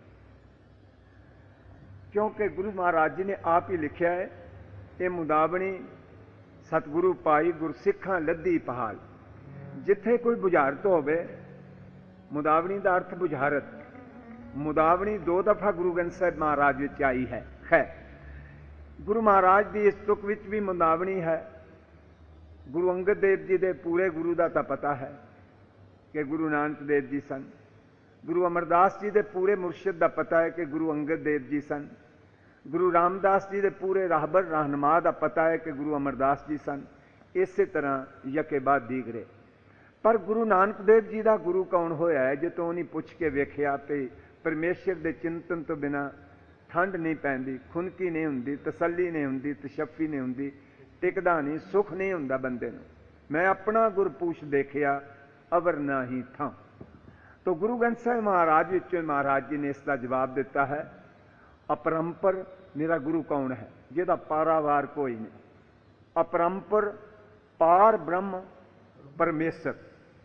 ਕਿਉਂਕਿ ਗੁਰੂ ਮਹਾਰਾਜ ਜੀ ਨੇ ਆਪ ਹੀ ਲਿਖਿਆ ਹੈ, ਇਹ ਮੁਦਾਵਣੀ ਸਤਿਗੁਰੂ ਪਾਈ ਗੁਰਸਿੱਖਾਂ ਲੱਦੀ ਪਹਾਲ। ਜਿੱਥੇ ਕੋਈ ਬੁਝਾਰਤ ਹੋਵੇ, ਮੁਦਾਵਣੀ ਦਾ ਅਰਥ ਬੁਝਾਰਤ। ਮੁਦਾਵਣੀ 2 ਦਫਾ ਗੁਰੂ ਗ੍ਰੰਥ ਸਾਹਿਬ ਮਹਾਰਾਜ ਵਿੱਚ ਆਈ ਹੈ। ਖੈਰ, ਗੁਰੂ ਮਹਾਰਾਜ ਦੀ ਇਸ ਤੁਕ ਵਿੱਚ ਵੀ ਮੁੰਦਾਵਣੀ ਹੈ। ਗੁਰੂ ਅੰਗਦ ਦੇਵ ਜੀ ਦੇ ਪੂਰੇ ਗੁਰੂ ਦਾ ਤਾਂ ਪਤਾ ਹੈ ਕਿ ਗੁਰੂ ਨਾਨਕ ਦੇਵ ਜੀ ਸਨ। ਗੁਰੂ ਅਮਰਦਾਸ ਜੀ ਦੇ ਪੂਰੇ ਮੁਰਸ਼ਿਦ ਦਾ ਪਤਾ ਹੈ ਕਿ ਗੁਰੂ ਅੰਗਦ ਦੇਵ ਜੀ ਸਨ। ਗੁਰੂ ਰਾਮਦਾਸ ਜੀ ਦੇ ਪੂਰੇ ਰਾਹਬਰ ਰਹਿਨੁਮਾ ਦਾ ਪਤਾ ਹੈ ਕਿ ਗੁਰੂ ਅਮਰਦਾਸ ਜੀ ਸਨ। ਇਸੇ ਤਰ੍ਹਾਂ ਯਕੇ ਬਾਅਦ ਦੀਗਰੇ। ਪਰ ਗੁਰੂ ਨਾਨਕ ਦੇਵ ਜੀ ਦਾ ਗੁਰੂ ਕੌਣ ਹੋਇਆ ਹੈ? ਜੇ ਤੋਂ ਉਹਨੇ ਪੁੱਛ ਕੇ ਵੇਖਿਆ ਤੇ ਪਰਮੇਸ਼ਰ ਦੇ ਚਿੰਤਨ ਤੋਂ ਬਿਨਾਂ ਠੰਡ ਨਹੀਂ ਪੈਂਦੀ, ਖੁਨਕੀ ਨਹੀਂ ਹੁੰਦੀ, ਤਸੱਲੀ ਨਹੀਂ ਹੁੰਦੀ, ਤਸ਼ੱਫੀ ਨਹੀਂ ਹੁੰਦੀ, ਟਿਕਦਾ ਨਹੀਂ, ਸੁੱਖ ਨਹੀਂ ਹੁੰਦਾ ਬੰਦੇ ਨੂੰ। ਮੈਂ ਆਪਣਾ ਗੁਰਪੂਛ ਦੇਖਿਆ ਅਵਰ ਨਾ ਹੀ ਥਾਂ। तो गुरु ग्रंथ साहिब महाराज विचों महाराज जी ने इसका जवाब दिता है, अपरंपर मेरा गुरु कौन है जिहदा पारावार कोई नहीं। अपरंपर पार ब्रह्म परमेश्वर।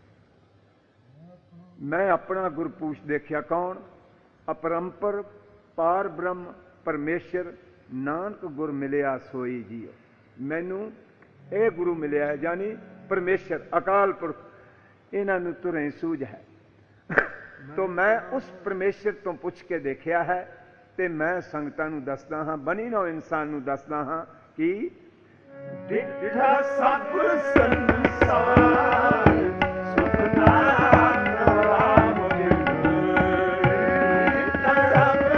मैं अपना गुरपूछ देखिया कौन? अपरंपर पार ब्रह्म परमेश्वर नानक गुर मिलिया सोई जियो। मैनू ये गुरु मिलिया है यानी परमेश्वर अकाल पुरख। इन्हां नूं तुरें सूझ है। तो मैं उस परमेश्वर तो पुछ के देखिया है ते मैं संगतां नूं दसदा हां, बनी नौ इंसान नूं दसदा हां कि डिठा सब संसार सुख नाम राम बिन। डिठा सब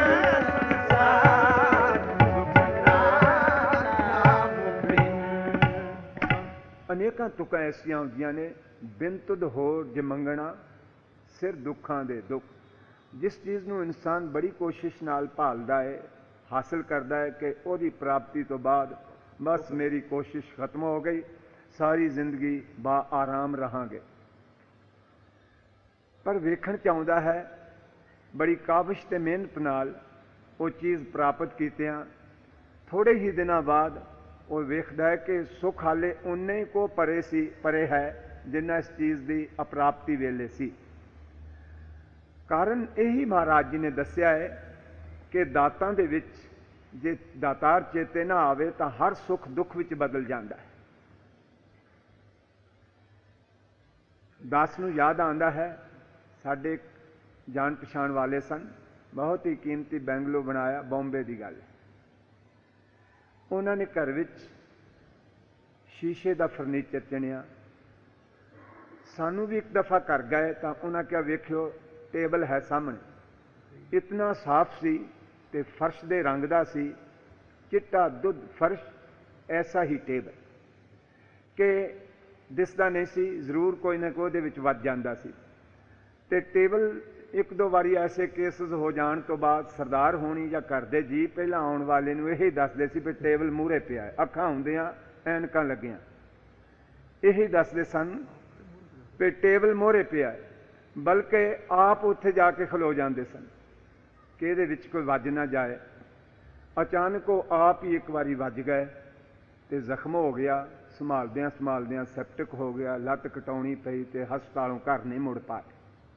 संसार सुख नाम बिन। अनेकां तुकां ऐसियां हुंदियां ने बिन तुद होर जे मंगना सिर दुखां दे दुख। जिस चीज़ नूं इंसान बड़ी कोशिश नाल भालदा है, हासिल करदा है कि ओहदी प्राप्ति तो बाद बस मेरी कोशिश खत्म हो गई, सारी जिंदगी बा आराम रहांगे। पर वेखण च आउंदा है बड़ी काबिश ते मेहनत नाल वो चीज़ प्राप्त कीतियां थोड़े ही दिनां बाद वो वेखदा है कि सुख हाले उन्ने को परे है जिन्ना इस चीज़ की अप्राप्ति वेले सी। कारण यही महाराज जी ने दस्या है कि दातां दे विच जे दातार चेते ना आवे तो हर सुख दुख विच बदल जाता है। दास नूं याद आंदा है साडे जान पछाण वाले सन, बहुत ही कीमती बैंगलो बनाया, बॉम्बे की गल। उन्होंने घर विच शीशे का फर्नीचर चुनिया। सानू भी एक दफ़ा घर गए तो उन्हें क्या वेख्यो टेबल है सामने, इतना साफ सी ते फर्श दे रंग दा सी, चिट्टा दुध फर्श, ऐसा ही टेबल कि दिसदा नहीं सी, जरूर कोई ना कोई दे विच वज जांदा सी। ते टेबल एक दो बारी ऐसे केसेस हो जाने तो बाद सरदार होनी या घर दे जी पहला आने वाले नूं यही दसदे सी भी टेबल मूहरे पिया है, अखां हुंदियां ऐनकां लगियां, यही दसदे सन भी टेबल मूहरे पिया है। बल्कि आप उत्थे जाके खलो जाते सन कि इहदे विच कोई वज ना जाए। अचानक वो आप ही एक बारी वज गए तो जख्म हो गया, संभालदियां संभालदियां सैप्टिक हो गया, लत्त कटाउणी पई ते हस्पतालों घर नहीं मुड़ पाए।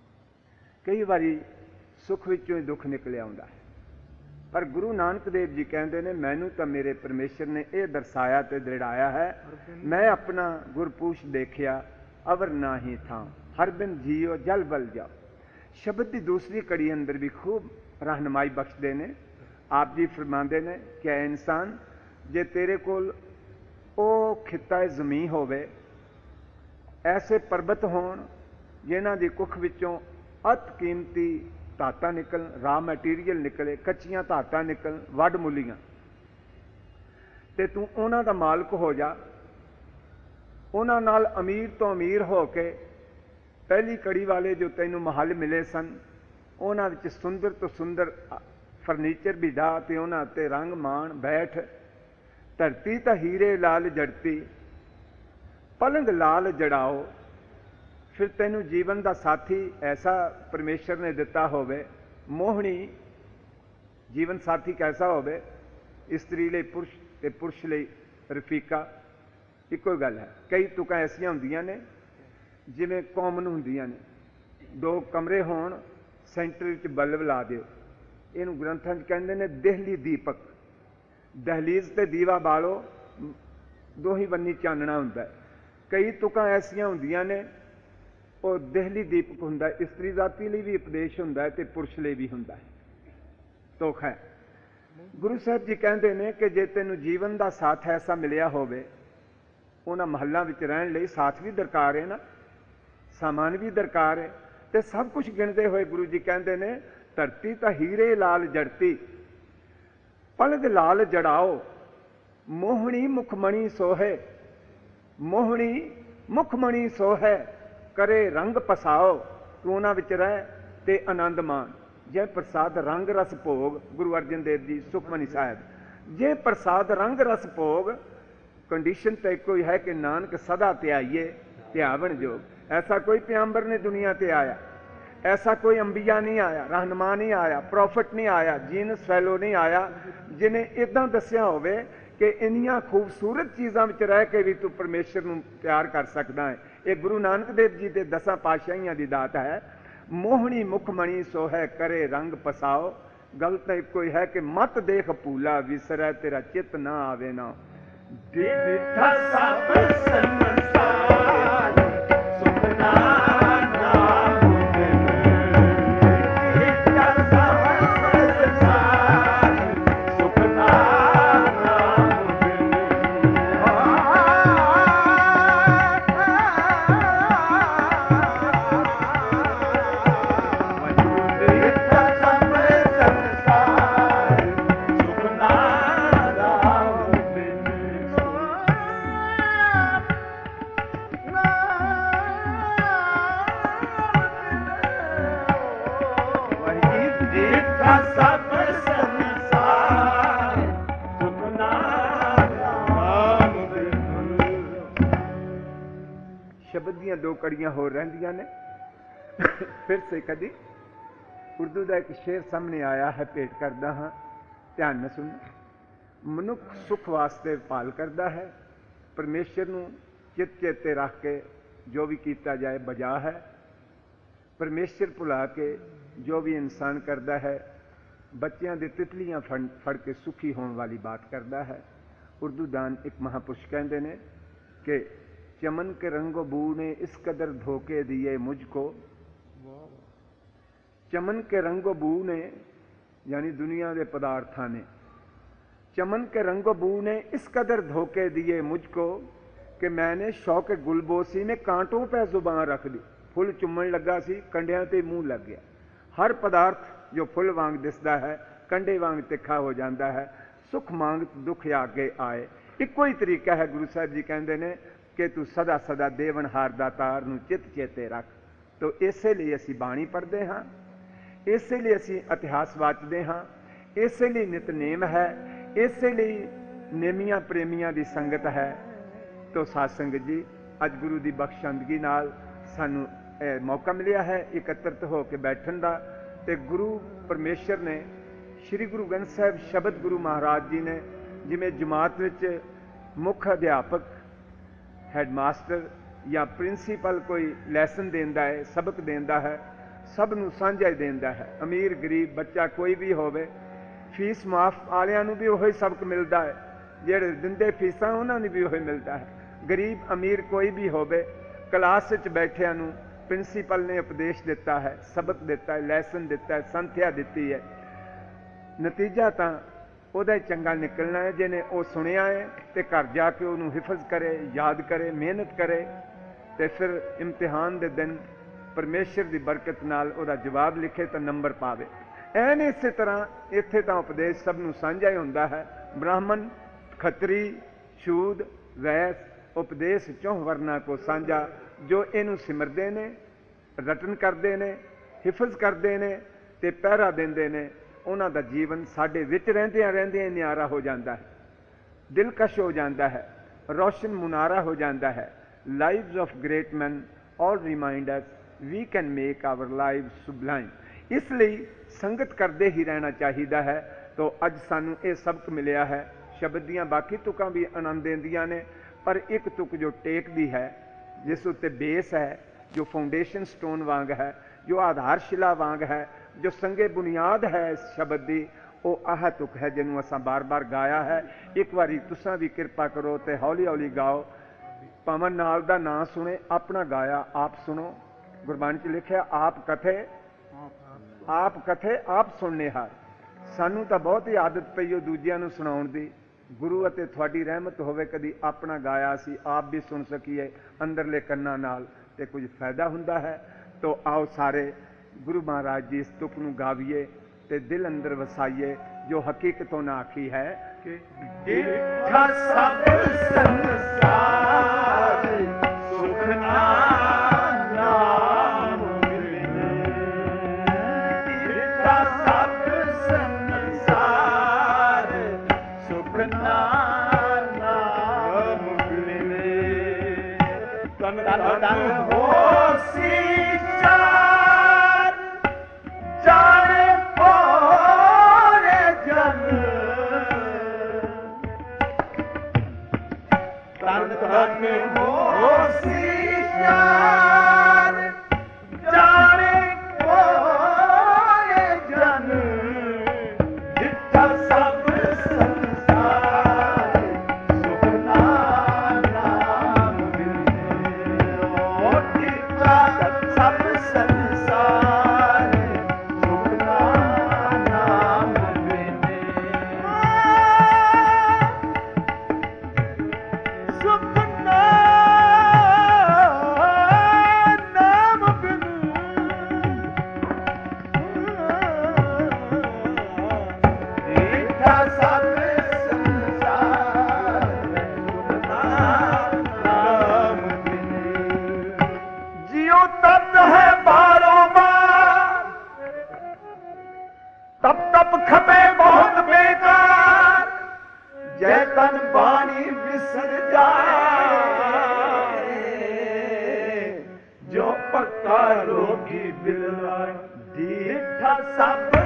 कई बारी सुख विचों ही दुख निकल आउंदा है। पर गुरु नानक देव जी कहते हैं मैनू तो मेरे परमेश्वर ने यह दर्शाया तो दृढ़ाया है, मैं अपना गुरपूछ देखिया अवर ना ही था, हर बिन जियो जल बल जाओ। शब्द की दूसरी कड़ी अंदर भी खूब रहनुमाई बख्शते ने। आप जी फरमाते ने कि इंसान जे तेरे कोल ओ खिता जमीन होवे, ऐसे पर्वत होण जिन्हां दी कुख विचों अत कीमती धाता निकल, रा मैटीरियल निकले, कच्चियां धाता निकल, वड मुलियां, ते तू उन्हां दा मालक हो जा। उन्हां नाल अमीर तो अमीर हो के पहली कड़ी वाले जो तैनू महल मिले सन, उन्हां विच सुंदर तो सुंदर फर्नीचर भी डा ते उन्हां ते रंग मान बैठ। धरती तो हीरे लाल जड़ती, पलंग लाल जड़ाओ। फिर तेनू जीवन का साथी ऐसा परमेश्वर ने दिता होवे, मोहनी जीवन साथी कैसा होवे, स्त्री ले पुरुष ते पुरुष ले रफीका, इको गल है। कई तुकां ऐसियां हुंदियां ने जिवें कॉमन हुंदियां ने, दो कमरे होण सेंटर विच बल्ब ला दिओ, इहनूं ग्रंथां च कहंदे ने देहली दीपक। दहलीज ते दीवा बालो, दो ही बन्नी चानना हुंदा है। कई तुकां ऐसियां हुंदियां ने वो देहली दीपक हुंदा है, स्त्री जाति लिए भी उपदेश हुंदा है ते पुरुष लिए भी हुंदा है। तुख है ਗੁਰੂ ਸਾਹਿਬ ਜੀ ਕਹਿੰਦੇ ਨੇ ਕਿ ਜੇ ਤੈਨੂੰ ਜੀਵਨ ਦਾ ਸਾਥ ਐਸਾ ਮਿਲਿਆ ਹੋਵੇ, ਉਹਨਾਂ ਮਹੱਲਾਂ ਵਿੱਚ ਰਹਿਣ ਲਈ ਸਾਥ ਵੀ ਦਰਕਾਰ ਹੈ ਨਾ, ਸਾਮਾਨ ਵੀ ਦਰਕਾਰ ਹੈ, ਤੇ ਸਭ ਕੁਝ ਗਿਣਦੇ ਹੋਏ ਗੁਰੂ ਜੀ ਕਹਿੰਦੇ ਨੇ ਧਰਤੀ ਤਾਂ ਹੀਰੇ ਲਾਲ ਜੜਤੀ, ਪਲਗ ਲਾਲ ਜੜਾਓ, ਮੋਹਣੀ ਮੁਖਮਣੀ ਸੋਹੇ, ਮੋਹਣੀ ਮੁਖਮਣੀ ਸੋਹੈ, ਕਰੇ ਰੰਗ ਪਸਾਓ। ਤੂੰ ਉਹਨਾਂ ਵਿੱਚ ਰਹਿ ਤੇ ਆਨੰਦ ਮਾਣ। ਜੇ ਪ੍ਰਸਾਦ ਰੰਗ ਰਸ ਭੋਗ, ਗੁਰੂ ਅਰਜਨ ਦੇਵ ਜੀ ਸੁਖਮਨੀ ਸਾਹਿਬ, ਜੇ ਪ੍ਰਸਾਦ ਰੰਗ ਰਸ ਭੋਗ, ਕੰਡੀਸ਼ਨ ਤਾਂ ਇੱਕੋ ਹੀ ਹੈ ਕਿ ਨਾਨਕ ਸਦਾ ਧਿਆਈਏ ਧਿਆਵਣ ਜੋਗ। ਐਸਾ ਕੋਈ ਪਿਆੰਬਰ ਨੇ ਦੁਨੀਆ ਤੇ ਆਇਆ, ਐਸਾ ਕੋਈ ਅੰਬੀਆ ਨਹੀਂ ਆਇਆ, ਰਹਿਨੁਮਾ ਨਹੀਂ ਆਇਆ, ਪ੍ਰੋਫਿਟ ਨਹੀਂ ਆਇਆ, ਜੀਨਸ ਫੈਲੋ ਨਹੀਂ ਆਇਆ ਜਿਹਨੇ ਇਦਾਂ ਦੱਸਿਆ ਹੋਵੇ ਕਿ ਇੰਨੀਆਂ ਖੂਬਸੂਰਤ ਚੀਜ਼ਾਂ ਵਿੱਚ ਰਹਿ ਕੇ ਵੀ ਤੂੰ ਪਰਮੇਸ਼ਰ ਨੂੰ ਪਿਆਰ ਕਰ ਸਕਦਾ ਹੈ। ਇਹ ਗੁਰੂ ਨਾਨਕ ਦੇਵ ਜੀ ਦੇ 10 ਪਾਤਸ਼ਾਹੀਆਂ ਦੀ ਦਾਤ ਹੈ। ਮੋਹਣੀ ਮੁਖਮਣੀ ਸੋਹੈ, ਕਰੇ ਰੰਗ ਪਸਾਓ। ਗੱਲ ਤਾਂ ਇੱਕੋ ਹੀ ਹੈ ਕਿ ਮਤ ਦੇਖ ਭੂਲਾ, ਵਿਸਰੈ ਤੇਰਾ ਚਿੱਤ ਨਾ ਆਵੇ ਨਾ। ਦੇਖਾ ਸਭ ਸੰਸਾਰ, ਸੁਖਨਾ ਨਾਮ ਬਿਨ। ਦੇਖਾ ਸਭ ਸੰਸਾਰ, ਸੁਖਨਾ ਨਾਮ ਬਿਨ। ਦੇਖਾ ਸਭ ਸੰਸਾਰ, ਸੁਖਨਾ ਨਾਮ ਬਿਨ। ਦੇਖਾ ਸਭ ਸੰਸਾਰ, ਸੁਖਨਾ ਨਾਮ ਬਿਨ। ਸ਼ਬਦ ਦੀਆਂ 2 ਕੜੀਆਂ ਹੋਰ ਰਹਿੰਦੀਆਂ ਨੇ। ਫਿਰ ਸੇ ਕਦੀ ਉਰਦੂ ਦਾ ਇੱਕ ਸ਼ੇਰ ਸਾਹਮਣੇ ਆਇਆ ਹੈ, ਭੇਟ ਕਰਦਾ ਹਾਂ, ਧਿਆਨ ਨਾਲ ਸੁਣੋ। ਮਨੁੱਖ ਸੁਖ ਵਾਸਤੇ ਭਾਲ ਕਰਦਾ ਹੈ, ਪਰਮੇਸ਼ਰ ਨੂੰ ਚਿੱਤ ਚੇਤੇ ਰੱਖ ਕੇ ਜੋ ਵੀ ਕੀਤਾ ਜਾਏ ਬਜਾ ਹੈ। ਪਰਮੇਸ਼ਰ ਭੁਲਾ ਕੇ ਜੋ ਵੀ ਇਨਸਾਨ ਕਰਦਾ ਹੈ, ਬੱਚਿਆਂ ਦੇ ਤਿਤਲੀਆਂ ਫੜ ਕੇ ਸੁਖੀ ਹੋਣ ਵਾਲੀ ਬਾਤ ਕਰਦਾ ਹੈ। ਉਰਦੂ ਦਾਨ ਇੱਕ ਮਹਾਪੁਰਸ਼ ਕਹਿੰਦੇ ਨੇ ਕਿ ਚਮਨ ਕੇ ਰੰਗੋ ਬੂ ਨੇ ਇਸ ਕਦਰ ਧੋਕੇ ਦਿਏ ਮੁਝਕੋ। ਚਮਨ ਕੇ ਰੰਗੋ ਬੂ ਨੇ यानी दुनिया के पदार्थां ने, चमन के रंगो बू ने इस कदर धोखे दिए मुझको कि मैंने शौक गुलबोसी में कांटों पे जुबान रख दी। फुल चुम्मन लगा सी, कंडियां ते मूँह लग गया। हर पदार्थ जो फुल वांग दिसदा है कंडे वांग तिखा हो जाता है। सुख मांग दुख आगे आए, इको ही तरीका है। गुरु साहब जी कहते हैं कि तू सदा सदा देवनहार दातार नूं चित चेते रख। तो इसे लिए असी बाणी पढ़ते हाँ, इसे लिए असी इतिहास वाचते हाँ, इसे लिए नितनेम है, इसे लिए नेमियां प्रेमियां दी संगत है। तो साध संगत जी अज गुरु की बख्शंदगी नाल सानू मौका मिलिया है एकत्रित होकर बैठन का। ते गुरु परमेश्वर ने श्री गुरु ग्रंथ साहिब शब्द गुरु महाराज जी ने जिमें जमात विच मुख अध्यापक हैडमास्टर या प्रिंसीपल कोई लैसन देंदा है, सबक देंदा है, सब नूं साझा ही देंदा है। अमीर गरीब बच्चा कोई भी होवे, फीस माफ वालियां नूं भी वही सबक मिलता है, जेड़े दिंदे फीसां उन्हां नूं भी वही मिलता है। गरीब अमीर कोई भी होवे, क्लास विच बैठियां नूं प्रिंसीपल ने उपदेश दिता है, सबक दिता है, लैसन दिता है, संथ्या दिती है। नतीजा तां ਉਹਦਾ ਚੰਗਾ निकलना है। जिन्हें वो सुनिया है तो घर जाके उन्होंने हिफज करे, याद करे, मेहनत करे, तो फिर इम्तिहान के दिन परमेश्वर की बरकत नाल ਉਹਦਾ जवाब लिखे तो नंबर पावे। ਐਨ इस तरह इत्थे तां उपदेश सब नूं साझा ही हुंदा है। ब्राह्मण खत्री शूद वैस उपदेश चौं वर्ना को साझा, जो इनू सिमरते ने, रटन करते ने, हिफज करते ने ते पहरा देंदे ने, उन्हां दा जीवन साडे विच रहिंदियां रहिंदियां न्यारा हो जाता है, दिलकश हो जाता है, रोशन मुनारा हो जाता है। Lives of great man all remind us we can make our live sublime. इसलिए संगत करते ही रहना चाहिए है। तो अज सानू ये सबक मिलिया है। शब्द दियां बाकी तुकां भी आनंद देंदियां ने, पर एक तुक जो टेकदी है, जिस उत्ते बेस है, जो फाउंडेशन स्टोन वांग है, जो आधारशिला वांग है, जो संगे बुनियाद है इस शब्द की, वो आह तुक है जिन्हों असां बार बार गाया है। एक बारी तुसां भी कृपा करो तो हौली हौली गाओ, भावें नाल दा नां सुने, अपना गाया आप सुनो। गुरबाणी च लिखिया आप कथे आप सुनने हार, ਸਾਨੂੰ ਤਾਂ ਬਹੁਤ ਹੀ ਆਦਤ ਪਈ ਉਹ ਦੂਜਿਆਂ ਨੂੰ ਸੁਣਾਉਣ ਦੀ। ਗੁਰੂ ਅਤੇ ਤੁਹਾਡੀ ਰਹਿਮਤ ਹੋਵੇ ਕਦੀ ਆਪਣਾ ਗਾਇਆ ਸੀ ਆਪ ਵੀ ਸੁਣ ਸਕੀਏ ਅੰਦਰਲੇ ਕੰਨਾਂ ਨਾਲ, ਤੇ ਕੁਝ ਫਾਇਦਾ ਹੁੰਦਾ ਹੈ। ਤੋ ਆਓ ਸਾਰੇ ਗੁਰੂ ਮਹਾਰਾਜ ਜੀ ਇਸ ਤੁਕ ਨੂੰ ਗਾਵੀਏ ਤੇ ਦਿਲ ਅੰਦਰ ਵਸਾਈਏ, ਜੋ ਹਕੀਕਤੋਂ ਨਾ ਆਖੀ ਹੈ ਕਿ ਡਿਠਾ ਸਭ ਸੰਸਾਰ ਸੁਖ ਨਾਮ ਮਿਲਨੇ, ਡਿਠਾ ਸਭ ਸੰਸਾਰ ਸੁਖ ਨਾਮ ਮਿਲਨੇ। ਤਨ ਤਨ ਹੋਸੀ ਚਾਰ ਜਾਣੇ ਪੋਰੇ ਜਨ, ਤਨ ਤਨ ਹੋਸੀ ਚਾਰ ਜਾਣੇ ਪੋਰੇ ਜਨ, ਡਿਠਾ ਸਭ ਸੰਸਾਰ ਸੁਖ ਨਾਮ ਮਿਲਨੇ। ਓ ਡਿਠਾ ਸਭ ਸੰਸਾਰ ਸੁਖ ਨਾਮ ਮਿਲਨੇ। ਸੁਖ ਨਾਮ ਬਿਨੁ ਡਿਠਾ ਸਭ ਸੰਸਾਰ ਸੁਖ ਨਾਮ ਬਿਨੁ। ਜਿਉ ਤਤ ਹੈ ਬਾਰੋਂ ਬਾਰ, ਤਪ ਤਪ ਖਪੇ ਬਹੁਤ ਬੇਕਾਰ, ਜੈ ਤਨ ਬਾਣੀ ਵਿਸਰ ਜਾਏ, ਜੋ ਪੱਕਾ ਰੋਗੀ ਬਿਲ ਲਾਏ। ਡਿਠਾ ਸਭ